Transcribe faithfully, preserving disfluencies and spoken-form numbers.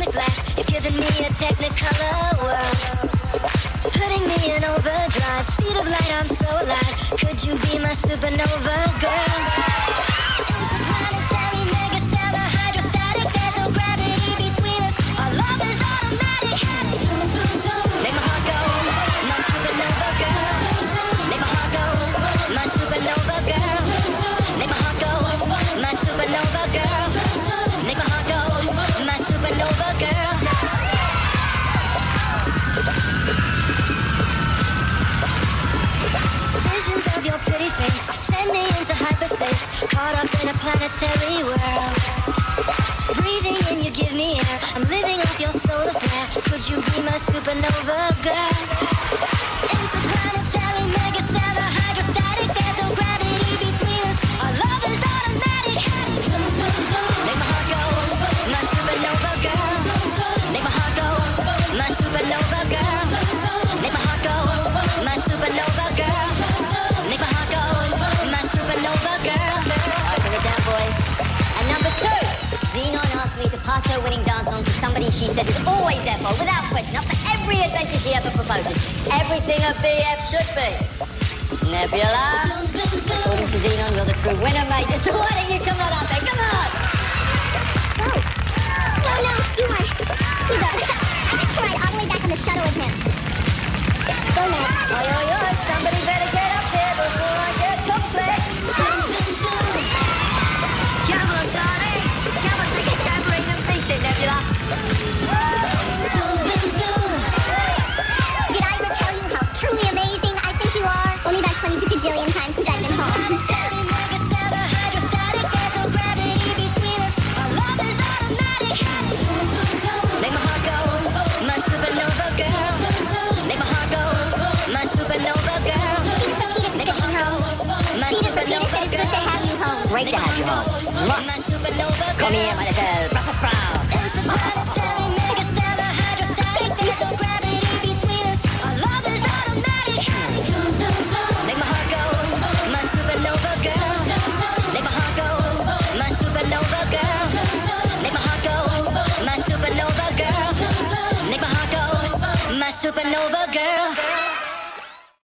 cosmic blast. You're giving me a technicolor world, putting me in overdrive. Speed of light, I'm so alive. Could you be my supernova girl? Interplanetary, megastellar, hydrostatic. There's no gravity between us. Our love is automatic. Zoom, zoom, zoom. Make my heart go, my supernova girl. Make my heart go, my supernova girl. Make my heart go, my supernova girl. Make my heart go, my supernova girl. Visions of your pretty face send me into hyperspace, caught up in a planetary world. Breathing in, you give me air. I'm living off your solar flare. Could you be my supernova girl? Interplanetary, megastellar, hydrostatic. There's no gravity between us. Our love is automatic. Zoom, zoom, zoom. Make my heart go, my supernova girl. Make my heart go, my supernova girl. Make my heart go, my supernova girl. Make my heart go, my supernova girl. Alright, bring it down, boys. And number two, Xenon asked me to pass her winning dance on to somebody she says is always there for, without question, up for every adventure she ever proposes. Everything a B F should be. Nebula, according to Xenon, you're the true winner, mate. So why don't you come on up there? Come on! No. No, no, you won. You won. That's right, all the way back on the shuttle with him. Go, Ned. Oi, oi, oi, somebody better get up here before I get complex. Come on, darling. Come on, take a tambourine and beat it, Nebula. Zoom, zoom, zoom. Did I ever tell you how truly amazing I think you are? Only about twenty-two gajillion times since I've been home. Megastellar, hydrostatic. There's no gravity between us. Our love is automatic. Zoom, zoom, zoom. Make my heart go, my supernova girl. Make my heart go, my supernova girl. It's so Peter Make my heart go, my Peter, so Peter supernova said it's good to girl. have you home. Great to have you home. My supernova girl. Come here, my little Brussels sprout.